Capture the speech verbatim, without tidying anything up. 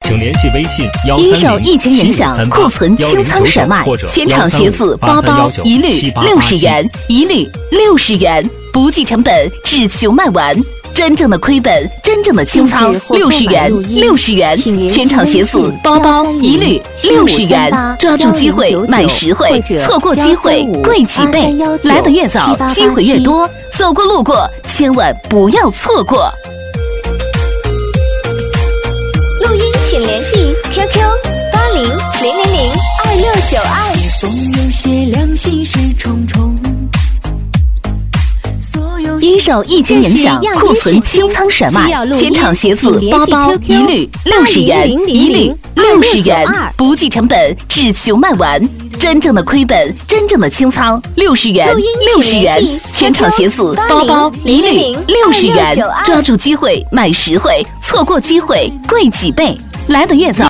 请联系微信幺一三零受疫情影响，库存清仓甩卖，全场鞋子、包包一律六十元，一律六十元，不计成本，只求卖完。真正的亏本，真正的清仓，六十元，六十元，全场鞋子、包包一律六十元，抓住机会买实惠，错过机会贵几倍。来得越早，机会越多，走过路过，千万不要错过。 录音请联系 Q Q 八零零零零二六九二。 风有些凉，心事重重。 因受疫情影响，库存清仓甩卖，全场鞋子、包包一律六十元，一律六十元，不计成本，只求卖完。真正的亏本，真正的清仓，六十元，六十元，全场鞋子、包包一律六十元，抓住机会买实惠，错过机会贵几倍。来得越早，